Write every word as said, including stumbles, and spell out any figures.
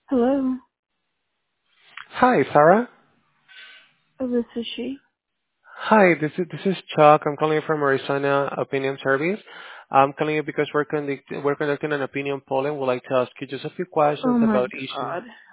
Hello. Hi, Sarah. Oh, this is she. Hi, this is this is Chuck. I'm calling you from Arizona Opinion Service. I'm calling you because we're conduct, we're conducting an opinion poll and would like to ask you just a few questions Oh my about issues. god.